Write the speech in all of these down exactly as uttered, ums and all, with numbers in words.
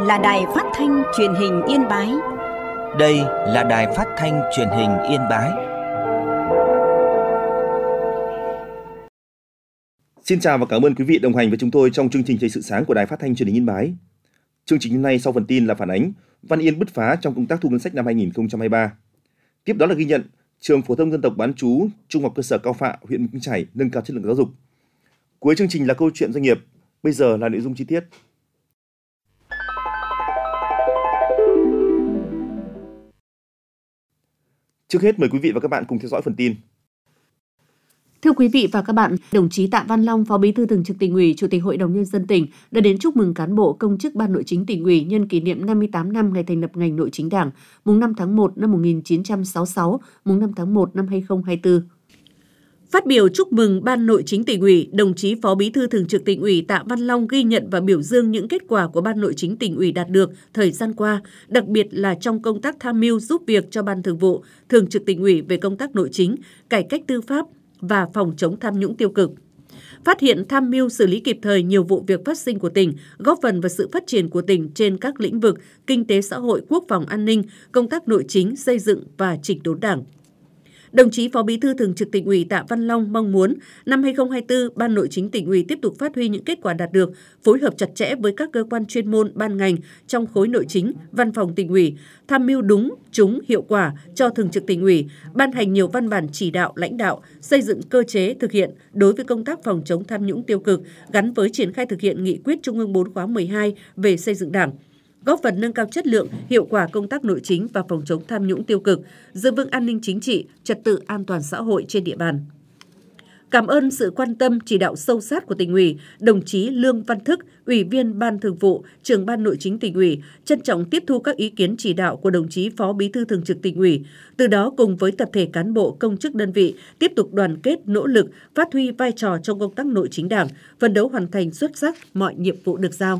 là Đài Phát thanh Truyền hình Yên Bái. Đây là Đài Phát thanh Truyền hình Yên Bái. Xin chào và cảm ơn quý vị đồng hành với chúng tôi trong chương trình Thời sự sáng của Đài Phát thanh Truyền hình Yên Bái. Chương trình hôm nay sau phần tin là phản ánh Văn Yên bứt phá trong công tác thu ngân sách năm hai nghìn không trăm hai mươi ba. Tiếp đó là ghi nhận trường phổ thông dân tộc bán trú Trung học cơ sở Cao Phạ, huyện Mù Căng Chải nâng cao chất lượng giáo dục. Cuối chương trình là câu chuyện doanh nghiệp. Bây giờ là nội dung chi tiết. Trước hết mời quý vị và các bạn cùng theo dõi phần tin. Thưa quý vị và các bạn, đồng chí Tạ Văn Long, Phó Bí thư Thường trực Tỉnh ủy, Chủ tịch Hội đồng Nhân dân tỉnh đã đến chúc mừng cán bộ công chức Ban Nội chính Tỉnh ủy nhân kỷ niệm năm mươi tám năm ngày thành lập ngành Nội chính Đảng, mùng năm tháng một năm một nghìn chín trăm sáu mươi sáu, mùng năm tháng một năm hai nghìn không trăm hai mươi tư. Phát biểu chúc mừng Ban Nội chính Tỉnh ủy, đồng chí Phó Bí thư Thường trực Tỉnh ủy Tạ Văn Long ghi nhận và biểu dương những kết quả của Ban Nội chính Tỉnh ủy đạt được thời gian qua, đặc biệt là trong công tác tham mưu giúp việc cho Ban Thường vụ, Thường trực Tỉnh ủy về công tác nội chính, cải cách tư pháp và phòng chống tham nhũng tiêu cực. Phát hiện tham mưu xử lý kịp thời nhiều vụ việc phát sinh của tỉnh, góp phần vào sự phát triển của tỉnh trên các lĩnh vực kinh tế xã hội, quốc phòng an ninh, công tác nội chính, xây dựng và chỉnh đốn Đảng. Đồng chí Phó Bí thư Thường trực Tỉnh ủy Tạ Văn Long mong muốn năm hai nghìn không trăm hai mươi tư, Ban Nội chính Tỉnh ủy tiếp tục phát huy những kết quả đạt được, phối hợp chặt chẽ với các cơ quan chuyên môn, ban ngành trong khối nội chính, văn phòng Tỉnh ủy, tham mưu đúng, trúng, hiệu quả cho Thường trực Tỉnh ủy, ban hành nhiều văn bản chỉ đạo, lãnh đạo, xây dựng cơ chế thực hiện đối với công tác phòng chống tham nhũng tiêu cực gắn với triển khai thực hiện nghị quyết Trung ương bốn khóa mười hai về xây dựng Đảng, góp phần nâng cao chất lượng, hiệu quả công tác nội chính và phòng chống tham nhũng tiêu cực, giữ vững an ninh chính trị, trật tự an toàn xã hội trên địa bàn. Cảm ơn sự quan tâm, chỉ đạo sâu sát của Tỉnh ủy, đồng chí Lương Văn Thức, Ủy viên Ban Thường vụ, Trưởng Ban Nội chính Tỉnh ủy, trân trọng tiếp thu các ý kiến chỉ đạo của đồng chí Phó Bí thư Thường trực Tỉnh ủy, từ đó cùng với tập thể cán bộ công chức đơn vị tiếp tục đoàn kết, nỗ lực, phát huy vai trò trong công tác nội chính Đảng, phấn đấu hoàn thành xuất sắc mọi nhiệm vụ được giao.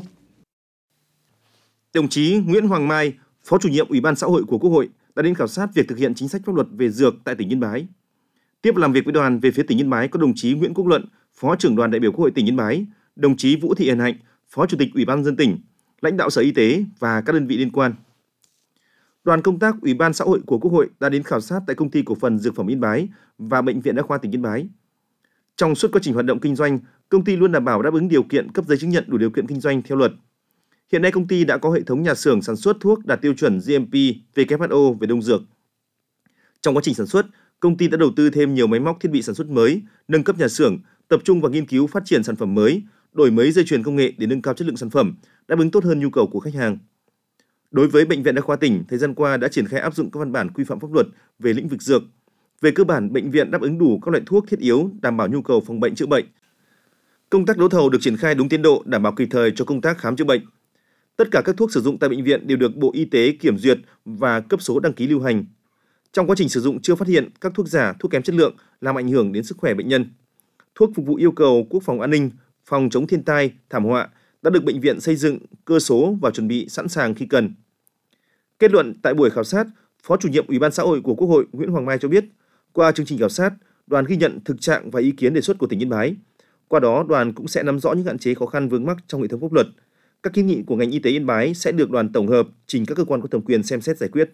Đồng chí Nguyễn Hoàng Mai, Phó Chủ nhiệm Ủy ban Xã hội của Quốc hội đã đến khảo sát việc thực hiện chính sách pháp luật về dược tại tỉnh Yên Bái. Tiếp làm việc với đoàn về phía tỉnh Yên Bái có đồng chí Nguyễn Quốc Luận, Phó trưởng đoàn đại biểu Quốc hội tỉnh Yên Bái, đồng chí Vũ Thị Hiền Hạnh, Phó Chủ tịch Ủy ban nhân dân tỉnh, lãnh đạo Sở Y tế và các đơn vị liên quan. Đoàn công tác Ủy ban Xã hội của Quốc hội đã đến khảo sát tại Công ty Cổ phần Dược phẩm Yên Bái và Bệnh viện Đa khoa tỉnh Yên Bái. Trong suốt quá trình hoạt động kinh doanh, công ty luôn đảm bảo đáp ứng điều kiện cấp giấy chứng nhận đủ điều kiện kinh doanh theo luật. Hiện nay công ty đã có hệ thống nhà xưởng sản xuất thuốc đạt tiêu chuẩn giê em pê vê kép hát o về đông dược. Trong quá trình sản xuất, công ty đã đầu tư thêm nhiều máy móc thiết bị sản xuất mới, nâng cấp nhà xưởng, tập trung vào nghiên cứu phát triển sản phẩm mới, đổi mới dây chuyền công nghệ để nâng cao chất lượng sản phẩm, đáp ứng tốt hơn nhu cầu của khách hàng. Đối với Bệnh viện Đa khoa tỉnh, thời gian qua đã triển khai áp dụng các văn bản quy phạm pháp luật về lĩnh vực dược. Về cơ bản, bệnh viện đáp ứng đủ các loại thuốc thiết yếu, đảm bảo nhu cầu phòng bệnh chữa bệnh. Công tác đấu thầu được triển khai đúng tiến độ, đảm bảo kịp thời cho công tác khám chữa bệnh. Tất cả các thuốc sử dụng tại bệnh viện đều được Bộ Y tế kiểm duyệt và cấp số đăng ký lưu hành. Trong quá trình sử dụng chưa phát hiện các thuốc giả, thuốc kém chất lượng làm ảnh hưởng đến sức khỏe bệnh nhân. Thuốc phục vụ yêu cầu quốc phòng an ninh, phòng chống thiên tai, thảm họa đã được bệnh viện xây dựng, cơ số và chuẩn bị sẵn sàng khi cần. Kết luận tại buổi khảo sát, Phó Chủ nhiệm Ủy ban Xã hội của Quốc hội Nguyễn Hoàng Mai cho biết, qua chương trình khảo sát, đoàn ghi nhận thực trạng và ý kiến đề xuất của tỉnh Yên Bái. Qua đó, đoàn cũng sẽ nắm rõ những hạn chế khó khăn vướng mắc trong hệ thống pháp luật. Các kiến nghị của ngành y tế Yên Bái sẽ được đoàn tổng hợp trình các cơ quan có thẩm quyền xem xét giải quyết.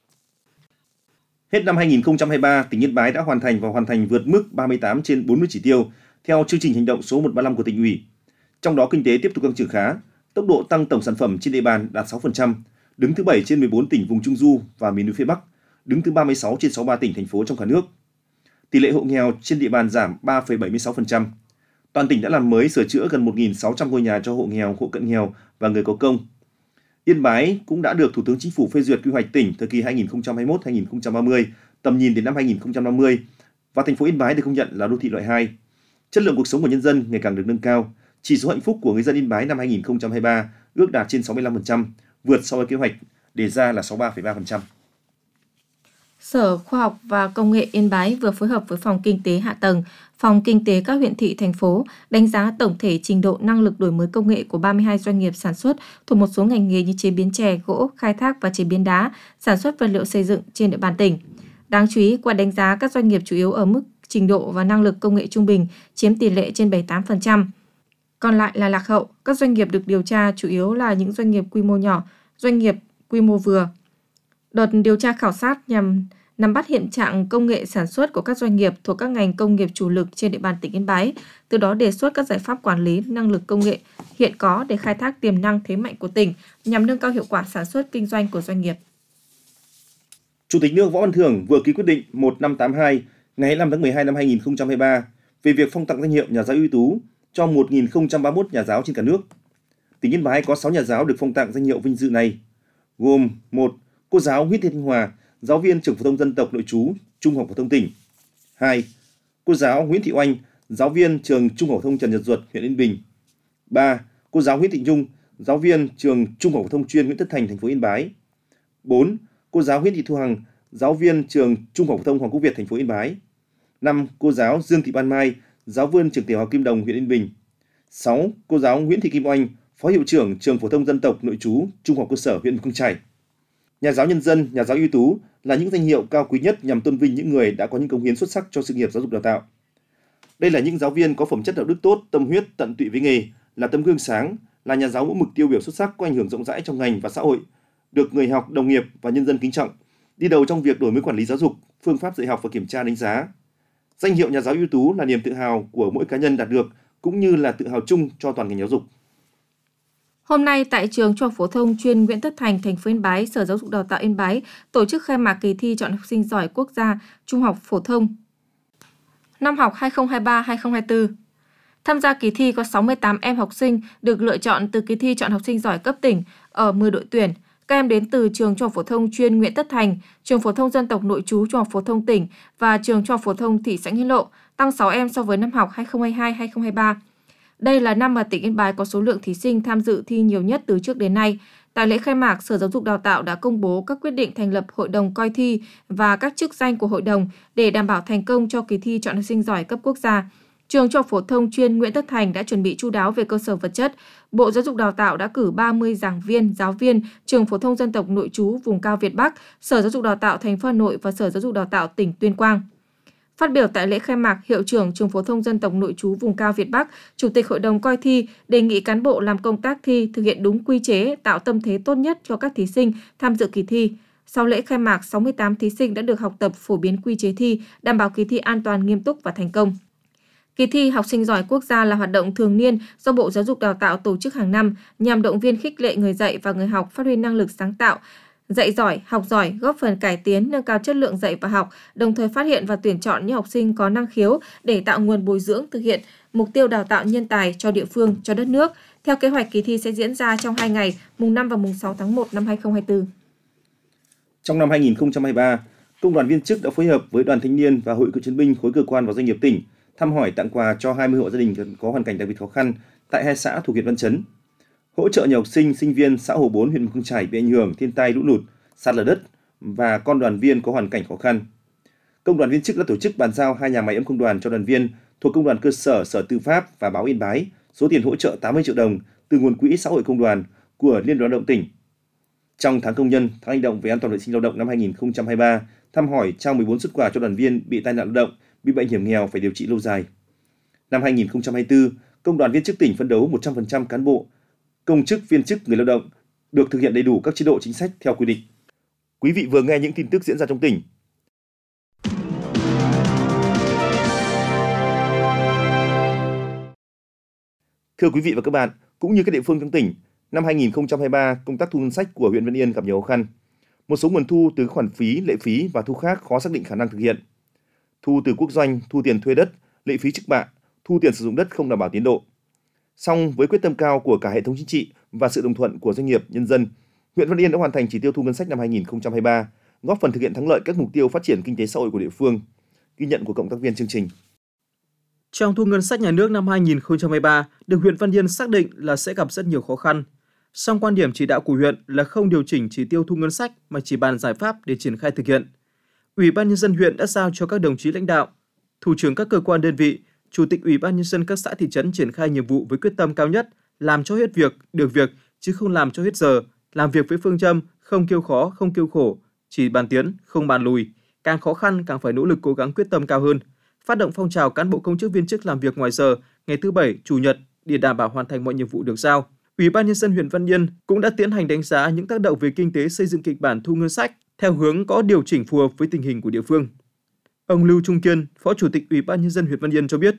Hết năm hai nghìn không trăm hai mươi ba, tỉnh Yên Bái đã hoàn thành và hoàn thành vượt mức ba mươi tám trên bốn mươi chỉ tiêu theo chương trình hành động số một trăm ba mươi lăm của tỉnh ủy. Trong đó kinh tế tiếp tục tăng trưởng khá, tốc độ tăng tổng sản phẩm trên địa bàn đạt sáu phần trăm, đứng thứ bảy trên mười bốn tỉnh vùng Trung du và miền núi phía Bắc, đứng thứ ba mươi sáu trên sáu mươi ba tỉnh thành phố trong cả nước. Tỷ lệ hộ nghèo trên địa bàn giảm ba phẩy bảy mươi sáu phần trăm. Toàn tỉnh đã làm mới sửa chữa gần một nghìn sáu trăm ngôi nhà cho hộ nghèo, hộ cận nghèo và người có công. Yên Bái cũng đã được Thủ tướng Chính phủ phê duyệt quy hoạch tỉnh thời kỳ hai nghìn không trăm hai mươi mốt đến hai nghìn không trăm ba mươi, tầm nhìn đến năm hai nghìn không trăm năm mươi và thành phố Yên Bái được công nhận là đô thị loại hai. Chất lượng cuộc sống của nhân dân ngày càng được nâng cao. Chỉ số hạnh phúc của người dân Yên Bái năm hai nghìn không trăm hai mươi ba ước đạt trên sáu mươi lăm phần trăm, vượt so với kế hoạch đề ra là sáu mươi ba phẩy ba phần trăm. Sở Khoa học và Công nghệ Yên Bái vừa phối hợp với Phòng Kinh tế Hạ tầng, Phòng Kinh tế các huyện thị, thành phố đánh giá tổng thể trình độ năng lực đổi mới công nghệ của ba mươi hai doanh nghiệp sản xuất thuộc một số ngành nghề như chế biến chè, gỗ, khai thác và chế biến đá, sản xuất vật liệu xây dựng trên địa bàn tỉnh. Đáng chú ý, qua đánh giá các doanh nghiệp chủ yếu ở mức trình độ và năng lực công nghệ trung bình chiếm tỷ lệ trên bảy mươi tám phần trăm. còn lại là lạc hậu. Các doanh nghiệp được điều tra chủ yếu là những doanh nghiệp quy mô nhỏ, doanh nghiệp quy mô vừa. Đợt điều tra khảo sát nhằm nắm bắt hiện trạng công nghệ sản xuất của các doanh nghiệp thuộc các ngành công nghiệp chủ lực trên địa bàn tỉnh Yên Bái, từ đó đề xuất các giải pháp quản lý năng lực công nghệ hiện có để khai thác tiềm năng thế mạnh của tỉnh nhằm nâng cao hiệu quả sản xuất kinh doanh của doanh nghiệp. Chủ tịch nước Võ Văn Thưởng vừa ký quyết định một nghìn năm trăm tám mươi hai ngày hai mươi lăm tháng mười hai năm hai nghìn không trăm hai mươi ba về việc phong tặng danh hiệu nhà giáo ưu tú cho một nghìn không trăm ba mươi mốt nhà giáo trên cả nước. Tỉnh Yên Bái có sáu nhà giáo được phong tặng danh hiệu vinh dự này, gồm một Cô giáo Nguyễn Thị Thanh Hòa, giáo viên trường phổ thông dân tộc nội trú Trung học phổ thông tỉnh. hai Cô giáo Nguyễn Thị Oanh, giáo viên trường Trung học phổ thông Trần Nhật Duật, huyện Yên Bình. ba Cô giáo Nguyễn Thị Nhung, giáo viên trường Trung học phổ thông chuyên Nguyễn Tất Thành, thành phố Yên Bái. bốn Cô giáo Nguyễn Thị Thu Hằng, giáo viên trường Trung học phổ thông Hoàng Quốc Việt, thành phố Yên Bái. năm Cô giáo Dương Thị Ban Mai, giáo viên trường tiểu học Kim Đồng, huyện Yên Bình. sáu Cô giáo Nguyễn Thị Kim Oanh, phó hiệu trưởng trường phổ thông dân tộc nội trú Trung học cơ sở huyện Mù Căng Chải. Nhà giáo nhân dân, nhà giáo ưu tú là những danh hiệu cao quý nhất nhằm tôn vinh những người đã có những cống hiến xuất sắc cho sự nghiệp giáo dục đào tạo. Đây là những giáo viên có phẩm chất đạo đức tốt, tâm huyết, tận tụy với nghề, là tấm gương sáng, là nhà giáo mẫu mực tiêu biểu xuất sắc có ảnh hưởng rộng rãi trong ngành và xã hội, được người học, đồng nghiệp và nhân dân kính trọng, đi đầu trong việc đổi mới quản lý giáo dục, phương pháp dạy học và kiểm tra đánh giá. Danh hiệu nhà giáo ưu tú là niềm tự hào của mỗi cá nhân đạt được, cũng như là tự hào chung cho toàn ngành giáo dục. Hôm nay tại trường Trung học phổ thông chuyên Nguyễn Tất Thành, thành phố Yên Bái, Sở Giáo dục Đào tạo Yên Bái tổ chức khai mạc kỳ thi chọn học sinh giỏi quốc gia Trung học phổ thông năm học hai nghìn không trăm hai mươi ba hai nghìn không trăm hai mươi tư. Tham gia kỳ thi có sáu mươi tám em học sinh được lựa chọn từ kỳ thi chọn học sinh giỏi cấp tỉnh ở mười đội tuyển. Các em đến từ trường Trung học phổ thông chuyên Nguyễn Tất Thành, trường phổ thông dân tộc nội trú Trung học phổ thông tỉnh và trường Trung học phổ thông thị xã Nghĩa Lộ, tăng sáu em so với năm học hai nghìn không trăm hai mươi hai hai nghìn không trăm hai mươi ba. Đây là năm mà tỉnh Yên Bái có số lượng thí sinh tham dự thi nhiều nhất từ trước đến nay. Tại lễ khai mạc, Sở Giáo dục Đào tạo đã công bố các quyết định thành lập hội đồng coi thi và các chức danh của hội đồng để đảm bảo thành công cho kỳ thi chọn học sinh giỏi cấp quốc gia. Trường Trung học phổ thông chuyên Nguyễn Tất Thành đã chuẩn bị chu đáo về cơ sở vật chất. Bộ Giáo dục Đào tạo đã cử ba mươi giảng viên, giáo viên trường phổ thông dân tộc nội trú vùng cao Việt Bắc, Sở Giáo dục Đào tạo thành phố Hà Nội và Sở Giáo dục Đào tạo tỉnh Tuyên Quang. Phát biểu tại lễ khai mạc, Hiệu trưởng trường phổ thông dân tộc nội trú vùng cao Việt Bắc, Chủ tịch Hội đồng coi thi đề nghị cán bộ làm công tác thi thực hiện đúng quy chế, tạo tâm thế tốt nhất cho các thí sinh tham dự kỳ thi. Sau lễ khai mạc, sáu mươi tám thí sinh đã được học tập phổ biến quy chế thi, đảm bảo kỳ thi an toàn, nghiêm túc và thành công. Kỳ thi học sinh giỏi quốc gia là hoạt động thường niên do Bộ Giáo dục Đào tạo tổ chức hàng năm nhằm động viên khích lệ người dạy và người học phát huy năng lực sáng tạo, dạy giỏi, học giỏi, góp phần cải tiến, nâng cao chất lượng dạy và học, đồng thời phát hiện và tuyển chọn những học sinh có năng khiếu để tạo nguồn bồi dưỡng thực hiện mục tiêu đào tạo nhân tài cho địa phương, cho đất nước. Theo kế hoạch, kỳ thi sẽ diễn ra trong hai ngày, mùng năm và mùng sáu tháng một năm hai nghìn không trăm hai mươi tư. Trong năm hai nghìn không trăm hai mươi ba, Công đoàn viên chức đã phối hợp với Đoàn Thanh niên và Hội Cựu chiến binh khối cơ quan và doanh nghiệp tỉnh thăm hỏi, tặng quà cho hai mươi hộ gia đình có hoàn cảnh đặc biệt khó khăn tại hai xã thuộc huyện Văn Chấn, hỗ trợ nhiều học sinh, sinh viên xã Hồ Bốn, huyện Mù Căng Chải bị ảnh hưởng thiên tai lũ lụt, sạt lở đất và con đoàn viên có hoàn cảnh khó khăn. Công đoàn viên chức đã tổ chức bàn giao hai nhà máy ấm công đoàn cho đoàn viên thuộc Công đoàn cơ sở, Sở Tư pháp và Báo Yên Bái, số tiền hỗ trợ tám mươi triệu đồng từ nguồn quỹ xã hội công đoàn của Liên đoàn Lao động tỉnh. Trong tháng công nhân, tháng hành động về an toàn vệ sinh lao động năm hai nghìn không trăm hai mươi ba, thăm hỏi trao mười bốn suất quà cho đoàn viên bị tai nạn lao động, bị bệnh hiểm nghèo phải điều trị lâu dài. Năm hai nghìn không trăm hai mươi tư, Công đoàn viên chức tỉnh phấn đấu một trăm phần trăm cán bộ, công chức, viên chức, người lao động được thực hiện đầy đủ các chế độ chính sách theo quy định. Quý vị vừa nghe những tin tức diễn ra trong tỉnh. Thưa quý vị và các bạn, cũng như các địa phương trong tỉnh, năm hai nghìn không trăm hai mươi ba, công tác thu ngân sách của huyện Văn Yên gặp nhiều khó khăn. Một số nguồn thu từ khoản phí, lệ phí và thu khác khó xác định khả năng thực hiện. Thu từ quốc doanh, thu tiền thuê đất, lệ phí trước bạ, thu tiền sử dụng đất không đảm bảo tiến độ. Song với quyết tâm cao của cả hệ thống chính trị và sự đồng thuận của doanh nghiệp, nhân dân, huyện Văn Yên đã hoàn thành chỉ tiêu thu ngân sách năm hai nghìn không trăm hai mươi ba, góp phần thực hiện thắng lợi các mục tiêu phát triển kinh tế xã hội của địa phương. Ghi nhận của cộng tác viên chương trình. Trong thu ngân sách nhà nước năm hai nghìn không trăm hai mươi ba, được huyện Văn Yên xác định là sẽ gặp rất nhiều khó khăn. Song quan điểm chỉ đạo của huyện là không điều chỉnh chỉ tiêu thu ngân sách mà chỉ bàn giải pháp để triển khai thực hiện. Ủy ban nhân dân huyện đã giao cho các đồng chí lãnh đạo, thủ trưởng các cơ quan đơn vị, chủ tịch Ủy ban nhân dân các xã thị trấn triển khai nhiệm vụ với quyết tâm cao nhất, làm cho hết việc, được việc chứ không làm cho hết giờ, làm việc với phương châm không kêu khó, không kêu khổ, chỉ bàn tiến, không bàn lùi, càng khó khăn càng phải nỗ lực cố gắng quyết tâm cao hơn. Phát động phong trào cán bộ công chức viên chức làm việc ngoài giờ ngày thứ Bảy, Chủ nhật để đảm bảo hoàn thành mọi nhiệm vụ được giao. Ủy ban Nhân dân huyện Văn Yên cũng đã tiến hành đánh giá những tác động về kinh tế xây dựng kịch bản thu ngân sách theo hướng có điều chỉnh phù hợp với tình hình của địa phương. Ông Lưu Trung Kiên, Phó Chủ tịch Ủy ban Nhân dân huyện Văn Yên cho biết.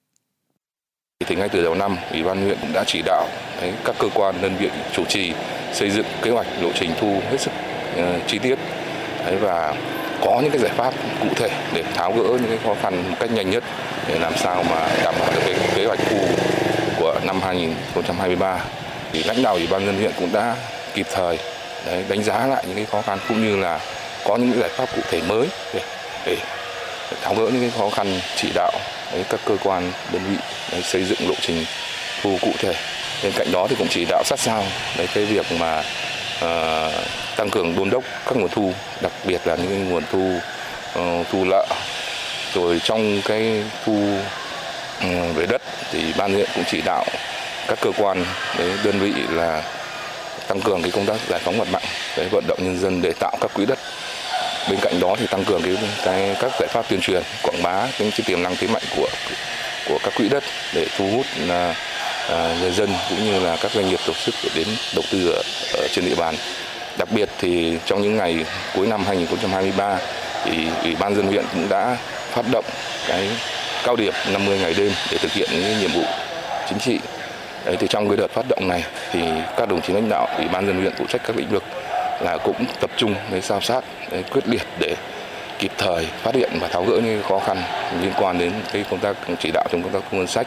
Thì ngay từ đầu năm, Ủy ban huyện cũng đã chỉ đạo đấy, các cơ quan đơn vị chủ trì xây dựng kế hoạch lộ trình thu hết sức uh, chi tiết đấy, và có những cái giải pháp cụ thể để tháo gỡ những cái khó khăn một cách nhanh nhất để làm sao mà đảm bảo được cái kế hoạch thu của năm hai nghìn không trăm hai mươi ba. Thì lãnh đạo Ủy ban nhân dân huyện cũng đã kịp thời đấy, đánh giá lại những cái khó khăn cũng như là có những cái giải pháp cụ thể mới để, để tháo gỡ những cái khó khăn, chỉ đạo đấy, các cơ quan đơn vị đấy, xây dựng lộ trình thu cụ thể. Bên cạnh đó thì cũng chỉ đạo sát sao đấy cái việc mà uh, tăng cường đôn đốc các nguồn thu, đặc biệt là những cái nguồn thu uh, thu lợ. Rồi trong cái thu uh, về đất thì ban huyện cũng chỉ đạo các cơ quan đấy, đơn vị là tăng cường cái công tác giải phóng mặt bằng, đấy, vận động nhân dân để tạo các quỹ đất. Bên cạnh đó thì tăng cường cái, cái các giải pháp tuyên truyền, quảng bá những cái tiềm năng thế mạnh của của các quỹ đất để thu hút là à, người dân cũng như là các doanh nghiệp tổ chức để đến đầu tư ở, ở trên địa bàn. Đặc biệt thì trong những ngày cuối năm hai nghìn không trăm hai mươi ba thì Ủy ban nhân dân huyện cũng đã phát động cái cao điểm năm mươi ngày đêm để thực hiện những nhiệm vụ chính trị. Đấy, thì trong cái đợt phát động này thì các đồng chí lãnh đạo Ủy ban nhân dân huyện phụ trách các lĩnh vực là cũng tập trung để sao sát, để quyết liệt để kịp thời phát hiện và tháo gỡ những khó khăn liên quan đến cái công tác chỉ đạo trong công tác thu ngân sách.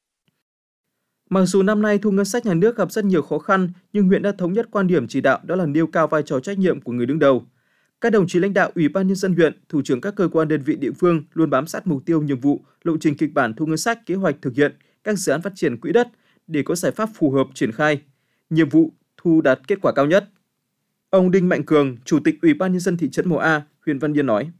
Mặc dù năm nay thu ngân sách nhà nước gặp rất nhiều khó khăn, nhưng huyện đã thống nhất quan điểm chỉ đạo đó là nêu cao vai trò trách nhiệm của người đứng đầu. Các đồng chí lãnh đạo Ủy ban Nhân dân huyện, thủ trưởng các cơ quan đơn vị địa phương luôn bám sát mục tiêu, nhiệm vụ, lộ trình kịch bản thu ngân sách, kế hoạch thực hiện các dự án phát triển quỹ đất để có giải pháp phù hợp triển khai, nhiệm vụ thu đạt kết quả cao nhất. Ông Đinh Mạnh Cường, Chủ tịch Ủy ban Nhân dân thị trấn Mộ A, huyện Văn Yên nói.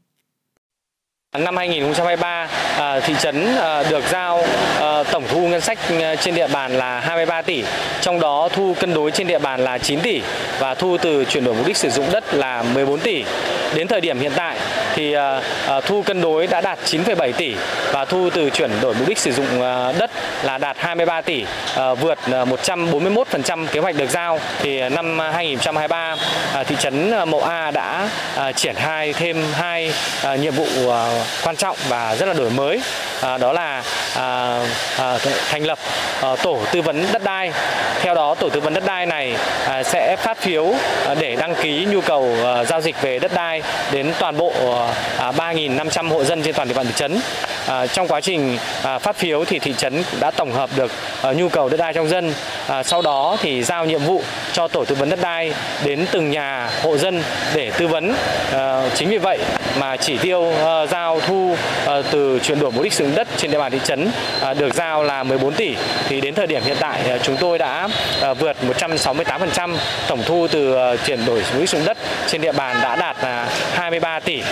Năm hai nghìn không trăm hai mươi ba, thị trấn được giao tổng thu ngân sách trên địa bàn là hai mươi ba tỷ, trong đó thu cân đối trên địa bàn là chín tỷ và thu từ chuyển đổi mục đích sử dụng đất là mười bốn tỷ. Đến thời điểm hiện tại thì thu cân đối đã đạt chín phẩy bảy tỷ và thu từ chuyển đổi mục đích sử dụng đất là đạt hai mươi ba tỷ, vượt một trăm bốn mươi mốt phần trăm kế hoạch được giao. Thì năm hai nghìn không trăm hai mươi ba, thị trấn Mộ A đã triển khai thêm hai nhiệm vụ quan trọng và rất là đổi mới, à, đó là à, à, thành lập à, tổ tư vấn đất đai. Theo đó, tổ tư vấn đất đai này à, sẽ phát phiếu à, để đăng ký nhu cầu à, giao dịch về đất đai đến toàn bộ à, ba nghìn năm trăm hộ dân trên toàn địa bàn thị trấn. À, trong quá trình à, phát phiếu thì thị trấn đã tổng hợp được à, nhu cầu đất đai trong dân. À, sau đó thì giao nhiệm vụ cho tổ tư vấn đất đai đến từng nhà hộ dân để tư vấn. À, chính vì vậy mà chỉ tiêu à, giao thu à, từ chuyển đổi mục đích sử dụng đất trên địa bàn thị trấn à, được giao là mười bốn tỷ. Thì đến thời điểm hiện tại à, chúng tôi đã à, vượt một trăm sáu mươi tám phần trăm tổng thu từ à, chuyển đổi mục đích sử dụng đất trên địa bàn đã đạt à, hai mươi ba tỷ.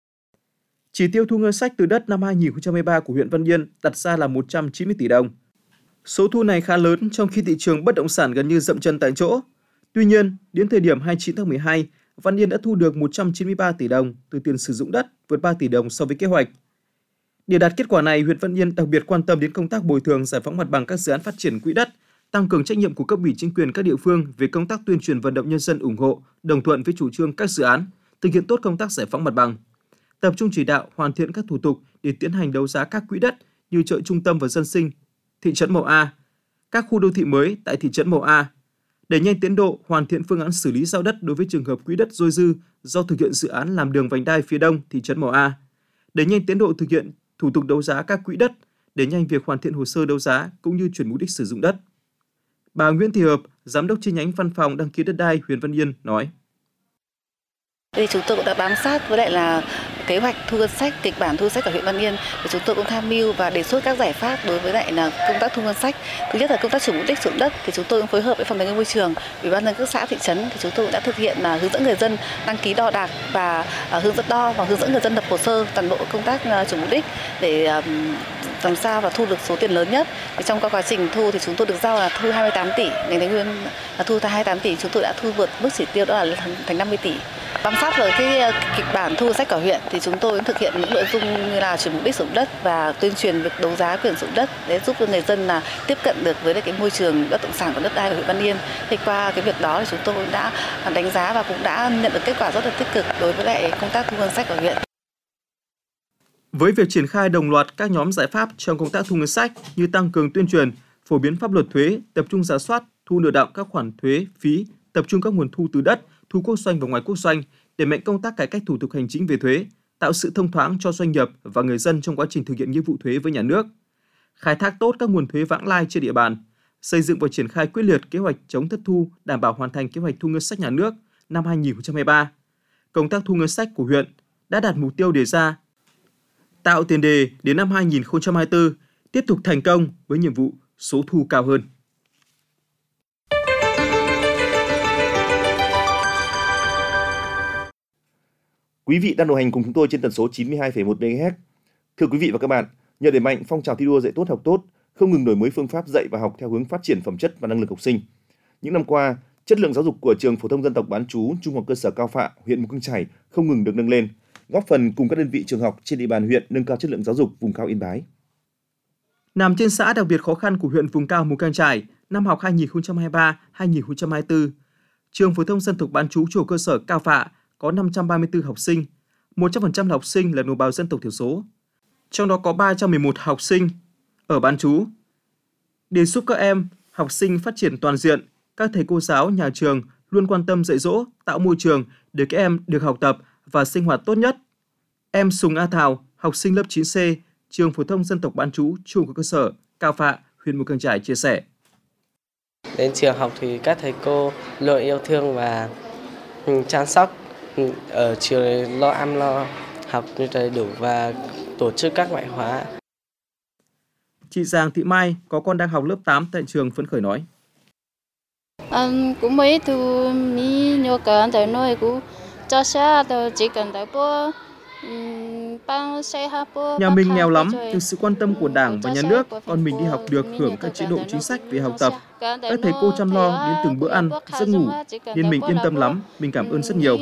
Chỉ tiêu thu ngân sách từ đất năm hai nghìn không trăm hai mươi ba của huyện Văn Yên đặt ra là một trăm chín mươi tỷ đồng. Số thu này khá lớn trong khi thị trường bất động sản gần như dậm chân tại chỗ. Tuy nhiên, đến thời điểm hai mươi chín tháng mười hai, Văn Yên đã thu được một trăm chín mươi ba tỷ đồng từ tiền sử dụng đất, vượt ba tỷ đồng so với kế hoạch. Để đạt kết quả này, huyện Văn Yên đặc biệt quan tâm đến công tác bồi thường, giải phóng mặt bằng các dự án phát triển quỹ đất, tăng cường trách nhiệm của cấp ủy chính quyền các địa phương về công tác tuyên truyền vận động nhân dân ủng hộ, đồng thuận với chủ trương các dự án, thực hiện tốt công tác giải phóng mặt bằng. Tập trung chỉ đạo hoàn thiện các thủ tục để tiến hành đấu giá các quỹ đất như chợ trung tâm và dân sinh, thị trấn Mộ A, các khu đô thị mới tại thị trấn Mộ A, đẩy nhanh tiến độ hoàn thiện phương án xử lý giao đất đối với trường hợp quỹ đất dôi dư do thực hiện dự án làm đường vành đai phía đông thị trấn Mộ A, đẩy nhanh tiến độ thực hiện thủ tục đấu giá các quỹ đất, đẩy nhanh việc hoàn thiện hồ sơ đấu giá cũng như chuyển mục đích sử dụng đất. Bà Nguyễn Thị Hợp, giám đốc chi nhánh văn phòng đăng ký đất đai huyện Văn Yên nói: Đây chúng tôi cũng đã bám sát với lại là kế hoạch thu ngân sách, kịch bản thu ngân sách của huyện Văn Yên. Thì chúng tôi cũng tham mưu và đề xuất các giải pháp đối với lại là công tác thu ngân sách. Thứ nhất là công tác chuyển mục đích sử dụng đất thì chúng tôi cũng phối hợp với phòng tài nguyên môi trường, ủy ban nhân các xã thị trấn thì chúng tôi cũng đã thực hiện là hướng dẫn người dân đăng ký đo đạc và uh, hướng dẫn đo và hướng dẫn người dân lập hồ sơ toàn bộ công tác uh, chuyển mục đích để uh, làm sao và thu được số tiền lớn nhất. Thì trong quá trình thu thì chúng tôi được giao là thu hai mươi tám tỷ, ngành Tài nguyên là thu hai mươi tám tỷ, chúng tôi đã thu vượt mức chỉ tiêu đó là thành năm mươi tỷ. Bám sát với cái kịch bản thu ngân sách của huyện thì chúng tôi thực hiện những nội dung như là chuyển mục đích sử dụng đất và tuyên truyền việc đấu giá quyền sử dụng đất để giúp cho người dân là tiếp cận được với cái môi trường bất động sản của đất đai của huyện Văn Yên. Thì qua cái việc đó thì chúng tôi đã đánh giá và cũng đã nhận được kết quả rất là tích cực đối với lại công tác thu ngân sách của huyện. Với việc triển khai đồng loạt các nhóm giải pháp trong công tác thu ngân sách như tăng cường tuyên truyền, phổ biến pháp luật thuế, tập trung rà soát, thu nợ động các khoản thuế, phí, tập trung các nguồn thu từ đất, thu quốc doanh và ngoài quốc doanh, đẩy mạnh công tác cải cách thủ tục hành chính về thuế, tạo sự thông thoáng cho doanh nghiệp và người dân trong quá trình thực hiện nghĩa vụ thuế với nhà nước, khai thác tốt các nguồn thuế vãng lai trên địa bàn, xây dựng và triển khai quyết liệt kế hoạch chống thất thu, đảm bảo hoàn thành kế hoạch thu ngân sách nhà nước năm hai nghìn không trăm hai mươi ba. Công tác thu ngân sách của huyện đã đạt mục tiêu đề ra, tạo tiền đề đến năm hai nghìn không trăm hai mươi tư tiếp tục thành công với nhiệm vụ số thu cao hơn. Quý vị đang đồng hành cùng chúng tôi trên tần số chín mươi hai phẩy một mê ga héc. Thưa quý vị và các bạn, nhờ đẩy mạnh phong trào thi đua dạy tốt học tốt, không ngừng đổi mới phương pháp dạy và học theo hướng phát triển phẩm chất và năng lực học sinh. Những năm qua, chất lượng giáo dục của trường phổ thông dân tộc bán trú Trung học cơ sở Cao Phạ, huyện Mù Căng Chải không ngừng được nâng lên, góp phần cùng các đơn vị trường học trên địa bàn huyện nâng cao chất lượng giáo dục vùng cao Yên Bái. Nằm trên xã đặc biệt khó khăn của huyện vùng cao Mù Căng Chải, năm học hai nghìn không trăm hai mươi ba hai nghìn không trăm hai mươi tư, trường phổ thông dân tộc bán trú Trung học cơ sở Cao Phạ có năm trăm ba mươi tư học sinh, một trăm phần trăm là học sinh là đồng bào dân tộc thiểu số. Trong đó có ba trăm mười một học sinh ở bán trú. Để giúp các em học sinh phát triển toàn diện, các thầy cô giáo nhà trường luôn quan tâm dạy dỗ, tạo môi trường để các em được học tập và sinh hoạt tốt nhất. Em Sùng A Thảo, học sinh lớp chín C, trường phổ thông dân tộc bán trú Trung học cơ sở Cao Phạ, huyện Mù Căng Chải chia sẻ. Đến trường học thì các thầy cô luôn yêu thương và chăm sóc, ở trường lo ăn lo học như đầy đủ và tổ chức các ngoại khóa. Chị Giàng Thị Mai có con đang học lớp tám tại trường phấn khởi nói. Um, cũng mấy thu mi nhớ cần tới nơi cũng cho xa tôi chỉ cần tới bố Nhà mình nghèo lắm, từ sự quan tâm của Đảng và Nhà nước, con mình đi học được hưởng các chế độ chính sách về học tập. Các thầy cô chăm lo đến từng bữa ăn, giấc ngủ, nên mình yên tâm lắm, mình cảm ơn rất nhiều.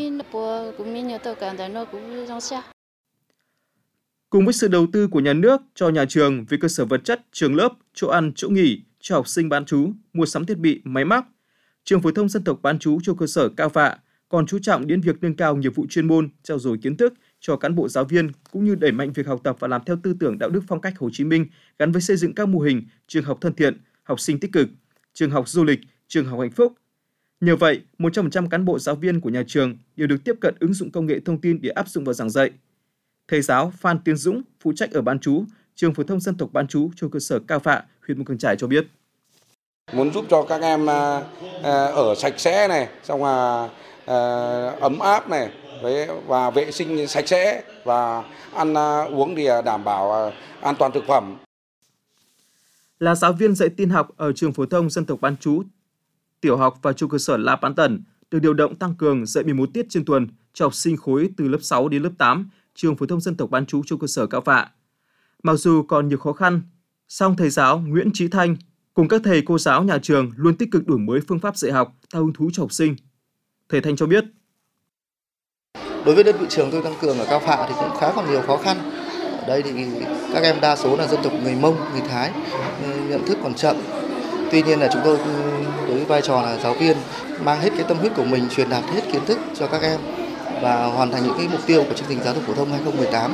Cùng với sự đầu tư của nhà nước cho nhà trường về cơ sở vật chất, trường lớp, chỗ ăn, chỗ nghỉ cho học sinh bán trú, mua sắm thiết bị, máy móc, trường phổ thông dân tộc bán trú cho cơ sở Cao Phạ còn chú trọng đến việc nâng cao nghiệp vụ chuyên môn, trau dồi kiến thức cho cán bộ giáo viên cũng như đẩy mạnh việc học tập và làm theo tư tưởng đạo đức phong cách Hồ Chí Minh gắn với xây dựng các mô hình trường học thân thiện, học sinh tích cực, trường học du lịch, trường học hạnh phúc. Nhờ vậy, một trăm phần trăm cán bộ giáo viên của nhà trường đều được tiếp cận ứng dụng công nghệ thông tin để áp dụng vào giảng dạy. Thầy giáo Phan Tiến Dũng, phụ trách ở bán trú, trường phổ thông dân tộc bán trú cho cơ sở Cao Phạ, huyện Mù Căng Chải cho biết. Muốn giúp cho các em ở sạch sẽ này, xong là ấm áp này, và vệ sinh sạch sẽ và ăn uống thì đảm bảo an toàn thực phẩm. Là giáo viên dạy tin học ở trường phổ thông dân tộc bán trú, tiểu học và trung cơ sở La Bán Tần được điều động tăng cường dạy mười một tiết trên tuần cho học sinh khối từ lớp sáu đến lớp tám, trường phổ thông dân tộc bán trú trung cơ sở Cao Phạ. Mặc dù còn nhiều khó khăn, song thầy giáo Nguyễn Chí Thanh cùng các thầy cô giáo nhà trường luôn tích cực đổi mới phương pháp dạy học, tạo hứng thú cho học sinh. Thầy Thanh cho biết. Đối với đơn vị trường tôi tăng cường ở Cao Phạ thì cũng khá còn nhiều khó khăn. Ở đây thì các em đa số là dân tộc người Mông, người Thái, nhận thức còn chậm. Tuy nhiên là chúng tôi đối với vai trò là giáo viên mang hết cái tâm huyết của mình, truyền đạt hết kiến thức cho các em và hoàn thành những cái mục tiêu của chương trình giáo dục phổ thông hai không một tám.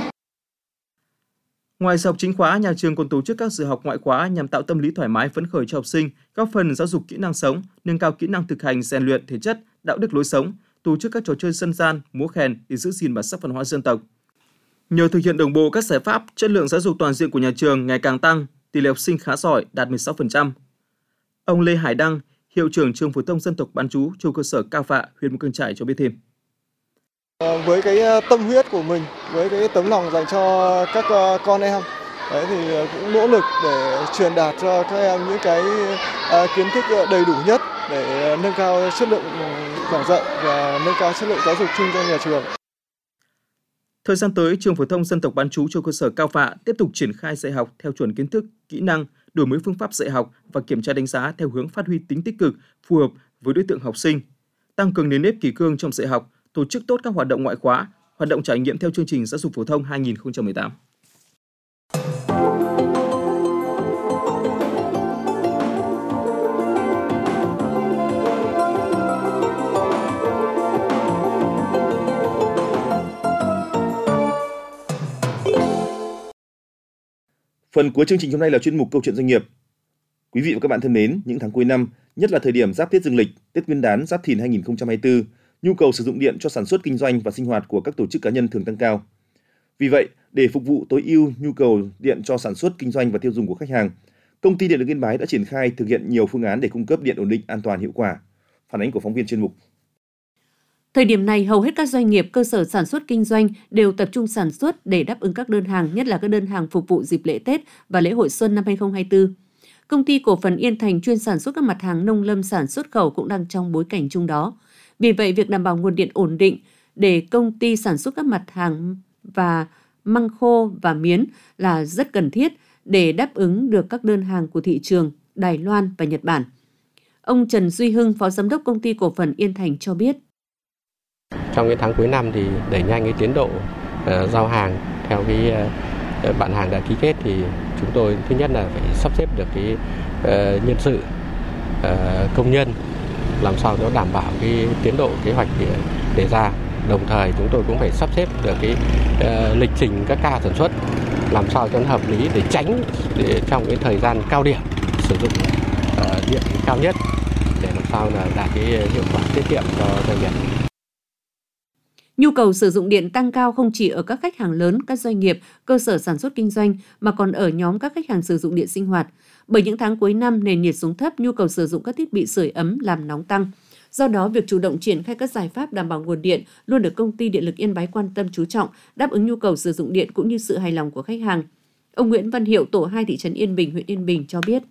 Ngoài giờ học chính khóa, nhà trường còn tổ chức các giờ học ngoại khóa nhằm tạo tâm lý thoải mái phấn khởi cho học sinh, góp phần giáo dục kỹ năng sống, nâng cao kỹ năng thực hành, rèn luyện thể chất, đạo đức lối sống, tổ chức các trò chơi dân gian, múa khen để giữ gìn bản sắc văn hóa dân tộc. Nhờ thực hiện đồng bộ các giải pháp, chất lượng giáo dục toàn diện của nhà trường ngày càng tăng, tỷ lệ học sinh khá giỏi đạt mười sáu phần trăm. Ông Lê Hải Đăng, hiệu trưởng trường phổ thông dân tộc bán trú trung cơ sở Cao Phạ, huyện Mù Căng Chải cho biết thêm. Với cái tâm huyết của mình, với cái tấm lòng dành cho các con em, đấy thì cũng nỗ lực để truyền đạt cho các em những cái kiến thức đầy đủ nhất để nâng cao chất lượng giảng dạy và nâng cao chất lượng giáo dục chung trong nhà trường. Thời gian tới, trường phổ thông dân tộc bán trú cho cơ sở Cao Phạ tiếp tục triển khai dạy học theo chuẩn kiến thức, kỹ năng, đổi mới phương pháp dạy học và kiểm tra đánh giá theo hướng phát huy tính tích cực, phù hợp với đối tượng học sinh, tăng cường nền nếp kỷ cương trong dạy học, tổ chức tốt các hoạt động ngoại khóa, hoạt động trải nghiệm theo chương trình giáo dục phổ thông hai nghìn không trăm mười tám. Phần cuối chương trình hôm nay là chuyên mục Câu chuyện doanh nghiệp. Quý vị và các bạn thân mến, những tháng cuối năm, nhất là thời điểm giáp Tết Dương lịch, Tết Nguyên đán Giáp Thìn hai nghìn không trăm hai mươi tư, nhu cầu sử dụng điện cho sản xuất kinh doanh và sinh hoạt của các tổ chức cá nhân thường tăng cao. Vì vậy, để phục vụ tối ưu nhu cầu điện cho sản xuất kinh doanh và tiêu dùng của khách hàng, Công ty Điện lực Yên Bái đã triển khai thực hiện nhiều phương án để cung cấp điện ổn định, an toàn, hiệu quả. Phản ánh của phóng viên chuyên mục. Thời điểm này, hầu hết các doanh nghiệp, cơ sở sản xuất kinh doanh đều tập trung sản xuất để đáp ứng các đơn hàng, nhất là các đơn hàng phục vụ dịp lễ Tết và lễ hội xuân năm hai nghìn không trăm hai mươi tư. Công ty cổ phần Yên Thành chuyên sản xuất các mặt hàng nông lâm sản xuất khẩu cũng đang trong bối cảnh chung đó. Vì vậy, việc đảm bảo nguồn điện ổn định để công ty sản xuất các mặt hàng và măng khô và miến là rất cần thiết để đáp ứng được các đơn hàng của thị trường Đài Loan và Nhật Bản. Ông Trần Duy Hưng, Phó Giám đốc Công ty cổ phần Yên Thành cho biết. Trong cái tháng cuối năm thì đẩy nhanh cái tiến độ uh, giao hàng theo cái uh, bạn hàng đã ký kết thì chúng tôi thứ nhất là phải sắp xếp được cái uh, nhân sự, uh, công nhân làm sao nó đảm bảo cái tiến độ kế hoạch để đề ra. Đồng thời chúng tôi cũng phải sắp xếp được cái uh, lịch trình các ca sản xuất làm sao cho nó hợp lý để tránh để trong cái thời gian cao điểm sử dụng uh, điện cao nhất để làm sao là đạt cái hiệu quả tiết kiệm cho doanh nghiệp. Nhu cầu sử dụng điện tăng cao không chỉ ở các khách hàng lớn, các doanh nghiệp, cơ sở sản xuất kinh doanh mà còn ở nhóm các khách hàng sử dụng điện sinh hoạt. Bởi những tháng cuối năm nền nhiệt xuống thấp, nhu cầu sử dụng các thiết bị sưởi ấm làm nóng tăng. Do đó, việc chủ động triển khai các giải pháp đảm bảo nguồn điện luôn được Công ty Điện lực Yên Bái quan tâm chú trọng, đáp ứng nhu cầu sử dụng điện cũng như sự hài lòng của khách hàng. Ông Nguyễn Văn Hiệu, tổ hai thị trấn Yên Bình, huyện Yên Bình cho biết.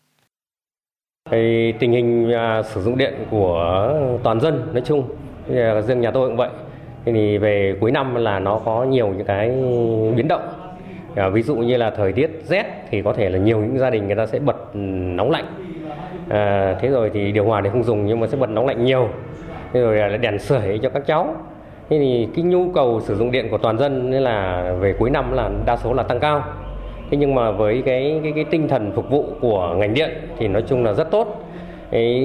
Cái tình hình uh, sử dụng điện của toàn dân nói chung, riêng nhà tôi cũng vậy. Thì về cuối năm là nó có nhiều những cái biến động. À, ví dụ như là thời tiết rét thì có thể là nhiều những gia đình người ta sẽ bật nóng lạnh. À, thế rồi thì điều hòa thì không dùng nhưng mà sẽ bật nóng lạnh nhiều. Thế rồi là đèn sưởi cho các cháu. Thế thì cái nhu cầu sử dụng điện của toàn dân nên là về cuối năm là đa số là tăng cao. Thế nhưng mà với cái cái cái tinh thần phục vụ của ngành điện thì nói chung là rất tốt. Ấy,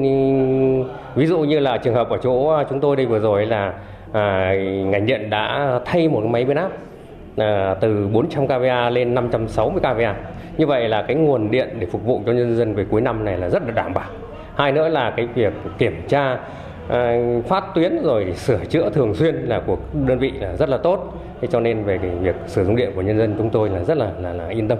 ví dụ như là trường hợp ở chỗ chúng tôi đây vừa rồi là À, ngành điện đã thay một máy biến áp à, từ bốn trăm ki vê a lên năm trăm sáu mươi ki vê a. Như vậy là cái nguồn điện để phục vụ cho nhân dân về cuối năm này là rất là đảm bảo. Hai nữa là cái việc kiểm tra à, phát tuyến rồi sửa chữa thường xuyên là của đơn vị là rất là tốt. Thế cho nên về cái việc sử dụng điện của nhân dân chúng tôi là rất là, là, là yên tâm.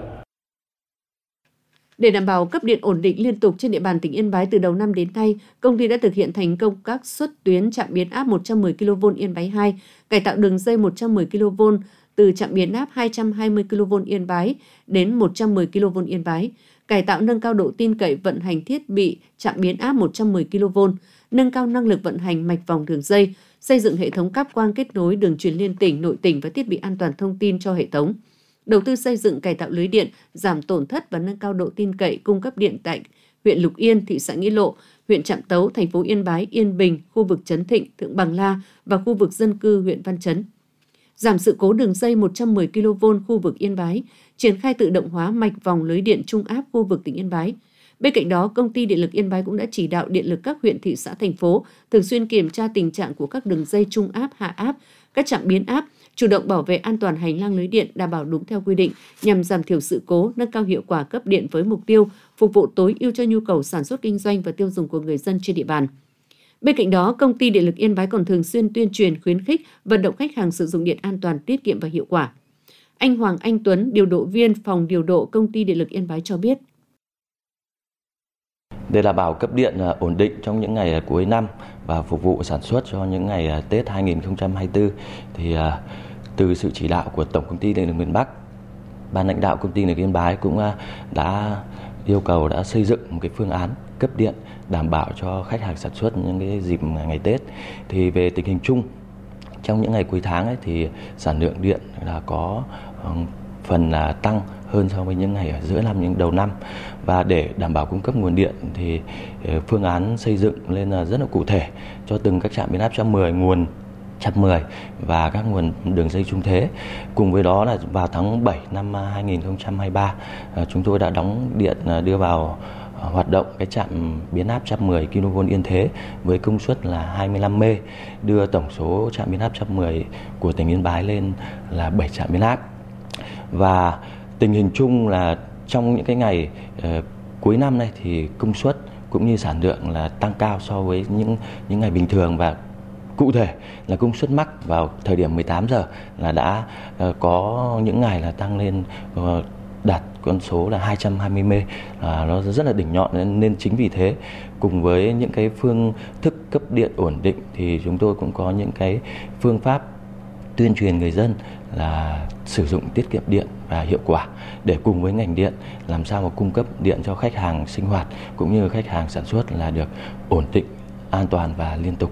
Để đảm bảo cấp điện ổn định liên tục trên địa bàn tỉnh Yên Bái từ đầu năm đến nay, công ty đã thực hiện thành công các xuất tuyến trạm biến áp một trăm mười ki lô vôn Yên Bái hai, cải tạo đường dây một trăm mười ki lô vôn từ trạm biến áp hai trăm hai mươi ki lô vôn Yên Bái đến một trăm mười ki lô vôn Yên Bái, cải tạo nâng cao độ tin cậy vận hành thiết bị trạm biến áp một trăm mười ki lô vôn, nâng cao năng lực vận hành mạch vòng đường dây, xây dựng hệ thống cáp quang kết nối đường truyền liên tỉnh, nội tỉnh và thiết bị an toàn thông tin cho hệ thống. Đầu tư xây dựng cải tạo lưới điện, giảm tổn thất và nâng cao độ tin cậy cung cấp điện tại huyện Lục Yên, thị xã Nghĩa Lộ, huyện Trạm Tấu, thành phố Yên Bái, Yên Bình, khu vực Trấn Thịnh, Thượng Bằng La và khu vực dân cư huyện Văn Chấn. Giảm sự cố đường dây một trăm mười ki lô vôn khu vực Yên Bái, triển khai tự động hóa mạch vòng lưới điện trung áp khu vực tỉnh Yên Bái. Bên cạnh đó, Công ty Điện lực Yên Bái cũng đã chỉ đạo điện lực các huyện, thị xã, thành phố thường xuyên kiểm tra tình trạng của các đường dây trung áp, hạ áp, các trạm biến áp, chủ động bảo vệ an toàn hành lang lưới điện đảm bảo đúng theo quy định nhằm giảm thiểu sự cố, nâng cao hiệu quả cấp điện với mục tiêu phục vụ tối ưu cho nhu cầu sản xuất kinh doanh và tiêu dùng của người dân trên địa bàn. Bên cạnh đó, Công ty Điện lực Yên Bái còn thường xuyên tuyên truyền, khuyến khích, vận động khách hàng sử dụng điện an toàn, tiết kiệm và hiệu quả. Anh Hoàng Anh Tuấn, điều độ viên phòng điều độ Công ty Điện lực Yên Bái cho biết. Để đảm bảo cấp điện ổn định trong những ngày cuối năm và phục vụ sản xuất cho những ngày Tết hai nghìn không trăm hai mươi tư, thì từ sự chỉ đạo của Tổng Công ty Điện lực miền Bắc, ban lãnh đạo Công ty Điện lực Yên Bái cũng đã yêu cầu đã xây dựng một cái phương án cấp điện đảm bảo cho khách hàng sản xuất những cái dịp ngày Tết. Thì về tình hình chung trong những ngày cuối tháng ấy, thì sản lượng điện là có phần là tăng hơn so với những ngày ở giữa năm, những đầu năm. Và để đảm bảo cung cấp nguồn điện thì phương án xây dựng lên là rất là cụ thể cho từng các trạm biến áp một trăm mười, nguồn một trăm mười và các nguồn đường dây trung thế. Cùng với đó là vào tháng bảy năm hai nghìn không trăm hai mươi ba, chúng tôi đã đóng điện đưa vào hoạt động cái trạm biến áp một trăm mười ki lô vôn Yên Thế với công suất là hai mươi lăm mê, đưa tổng số trạm biến áp một trăm mười của tỉnh Yên Bái lên là bảy trạm biến áp. Và tình hình chung là trong những cái ngày uh, cuối năm này thì công suất cũng như sản lượng là tăng cao so với những những ngày bình thường, và cụ thể là công suất mắc vào thời điểm mười tám giờ là đã uh, có những ngày là tăng lên uh, đạt con số là hai trăm hai mươi mê, à, nó rất là đỉnh nhọn. Nên, nên chính vì thế cùng với những cái phương thức cấp điện ổn định thì chúng tôi cũng có những cái phương pháp tuyên truyền người dân là sử dụng tiết kiệm điện và hiệu quả để cùng với ngành điện làm sao mà cung cấp điện cho khách hàng sinh hoạt cũng như khách hàng sản xuất là được ổn định, an toàn và liên tục.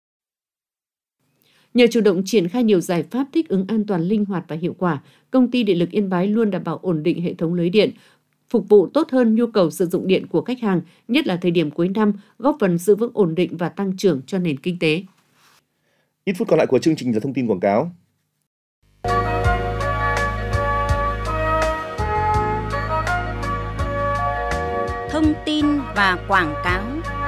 Nhờ chủ động triển khai nhiều giải pháp thích ứng an toàn, linh hoạt và hiệu quả, Công ty Điện lực Yên Bái luôn đảm bảo ổn định hệ thống lưới điện, phục vụ tốt hơn nhu cầu sử dụng điện của khách hàng, nhất là thời điểm cuối năm, góp phần giữ vững ổn định và tăng trưởng cho nền kinh tế. Ít phút còn lại của chương trình là thông tin quảng cáo. Thông tin và quảng cáo.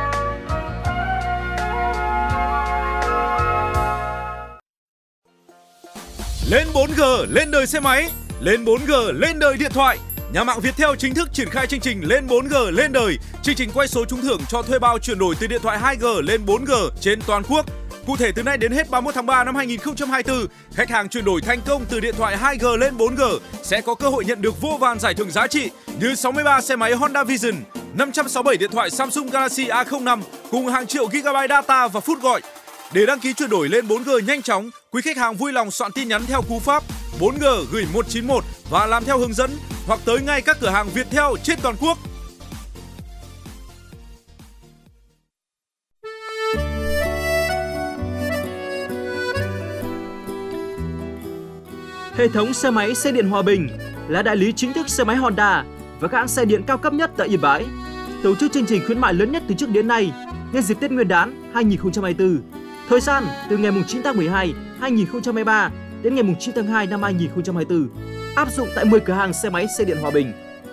Lên bốn G, lên đời xe máy. Lên bốn G, lên đời điện thoại. Nhà mạng Viettel chính thức triển khai chương trình Lên bốn G, lên đời. Chương trình quay số trúng thưởng cho thuê bao chuyển đổi từ điện thoại hai G lên bốn G trên toàn quốc. Cụ thể từ nay đến hết ba mươi mốt tháng ba năm hai nghìn không trăm hai mươi tư, khách hàng chuyển đổi thành công từ điện thoại hai G lên bốn G sẽ có cơ hội nhận được vô vàn giải thưởng giá trị như sáu mươi ba xe máy Honda Vision, năm trăm sáu mươi bảy điện thoại Samsung Galaxy A không năm cùng hàng triệu gigabyte data và phút gọi. Để đăng ký chuyển đổi lên bốn G nhanh chóng, quý khách hàng vui lòng soạn tin nhắn theo cú pháp bốn G gửi một chín một và làm theo hướng dẫn, hoặc tới ngay các cửa hàng Viettel trên toàn quốc. Hệ thống xe máy xe điện Hòa Bình là đại lý chính thức xe máy Honda và các hãng xe điện cao cấp nhất tại Yên Bái, tổ chức chương trình khuyến mại lớn nhất từ trước đến nay nhân dịp Tết Nguyên đán hai nghìn không trăm hai mươi tư. Thời gian từ ngày chín tháng mười hai năm hai nghìn không trăm hai mươi ba đến ngày chín tháng hai năm hai nghìn không trăm hai mươi tư, áp dụng tại mười cửa hàng xe máy xe điện Hòa Bình.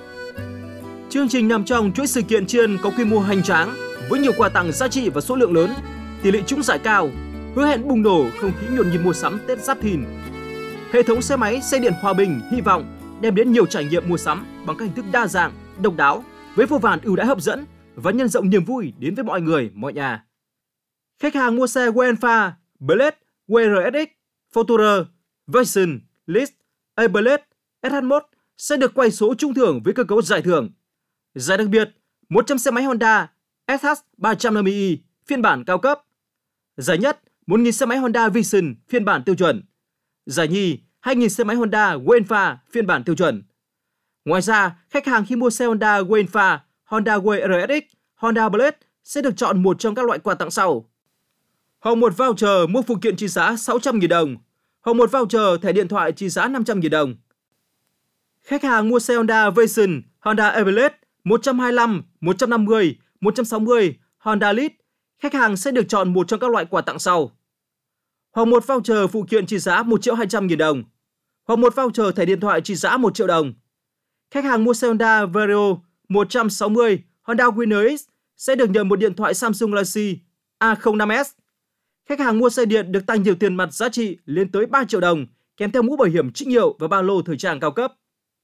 Chương trình nằm trong chuỗi sự kiện tri ân có quy mô hoành tráng với nhiều quà tặng giá trị và số lượng lớn, tỷ lệ trúng giải cao, hứa hẹn bùng nổ không khí nhộn nhịp mua sắm Tết Giáp Thìn. Hệ thống xe máy xe điện Hòa Bình hy vọng đem đến nhiều trải nghiệm mua sắm bằng các hình thức đa dạng, độc đáo với vô vàn ưu đãi hấp dẫn và nhân rộng niềm vui đến với mọi người, mọi nhà. Khách hàng mua xe Wenfa, Blade, vê rờ ét ích, Fortuner, Vision, List, A-Blade, ét hát một sẽ được quay số trúng thưởng với cơ cấu giải thưởng. Giải đặc biệt, một trăm xe máy Honda ét hát ba trăm năm mươi i phiên bản cao cấp. Giải nhất, một nghìn xe máy Honda Vision phiên bản tiêu chuẩn. Giải nhì, hai nghìn xe máy Honda Wenfa phiên bản tiêu chuẩn. Ngoài ra, khách hàng khi mua xe Honda Wenfa, Honda vê rờ ét ích, Honda Blade sẽ được chọn một trong các loại quà tặng sau: hoặc một voucher mua phụ kiện trị giá sáu trăm nghìn đồng, hoặc một voucher thẻ điện thoại trị giá năm trăm nghìn đồng. Khách hàng mua xe Honda Vision, Honda A-Blade một trăm hai mươi lăm, một trăm năm mươi, một trăm sáu mươi, Honda Lead, khách hàng sẽ được chọn một trong các loại quà tặng sau: hoặc một voucher phụ kiện trị giá một triệu hai trăm nghìn đồng, hoặc một voucher thẻ điện thoại trị giá một triệu đồng. Khách hàng mua xe Honda Vario một trăm sáu mươi, Honda Winner X sẽ được nhận một điện thoại Samsung Galaxy A không năm S. Khách hàng mua xe điện được tặng nhiều tiền mặt giá trị lên tới ba triệu đồng, kèm theo mũ bảo hiểm trích hiệu và ba lô thời trang cao cấp.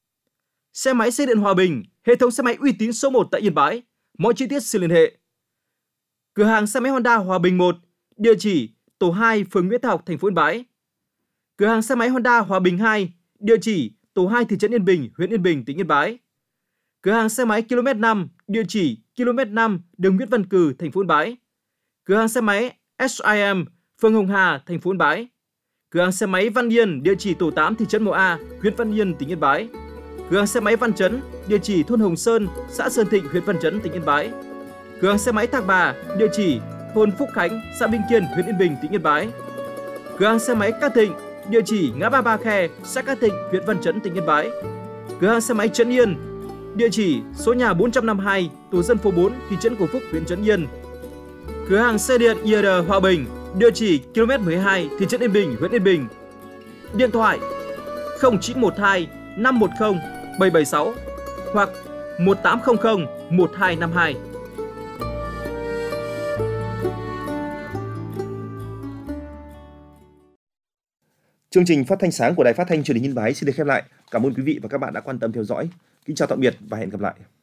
Xe máy xe điện Hòa Bình, hệ thống xe máy uy tín số một tại Yên Bái. Mọi chi tiết xin liên hệ. Cửa hàng xe máy Honda Hòa Bình một, địa chỉ tổ hai, phường Nguyễn Thái Học, thành phố Yên Bái. Cửa hàng xe máy Honda Hòa Bình hai, địa chỉ tổ hai, thị trấn Yên Bình, huyện Yên Bình, tỉnh Yên Bái. Cửa hàng xe máy ki lô mét năm, địa chỉ ki lô mét năm, đường Nguyễn Văn Cừ, thành phố Yên Bái. Cửa hàng xe máy ét i em, phường Hồng Hà, thành phố Yên Bái. Cửa hàng xe máy Văn Yên, địa chỉ tổ tám, thị trấn Mộ A, huyện Văn Yên, tỉnh Yên Bái. Cửa hàng xe máy Văn Chấn, địa chỉ thôn Hồng Sơn, xã Sơn Thịnh, huyện Văn Chấn, tỉnh Yên Bái. Cửa hàng xe máy Thạc Bà, địa chỉ thôn Phúc Khánh, xã Bình Kiên, huyện Yên Bình, tỉnh Yên Bái. Cửa hàng xe máy Cát Thịnh, địa chỉ ngã ba Ba Khe, xã Cát Thịnh, huyện Văn Chấn, tỉnh Yên Bái. Cửa hàng xe máy Trấn Yên, địa chỉ số nhà bốn trăm năm mươi hai, tổ dân phố bốn, thị trấn Cổ Phúc, huyện Trấn Yên. Cửa hàng xe điện i rờ Hòa Bình, địa chỉ ki lô mét mười hai, thị trấn Yên Bình, huyện Yên Bình. Điện thoại không chín một hai năm một không bảy bảy sáu hoặc một tám không không một hai năm hai. Chương trình phát thanh sáng của Đài Phát thanh Truyền hình Yên Bái xin được khép lại. Cảm ơn quý vị và các bạn đã quan tâm theo dõi. Kính chào tạm biệt và hẹn gặp lại.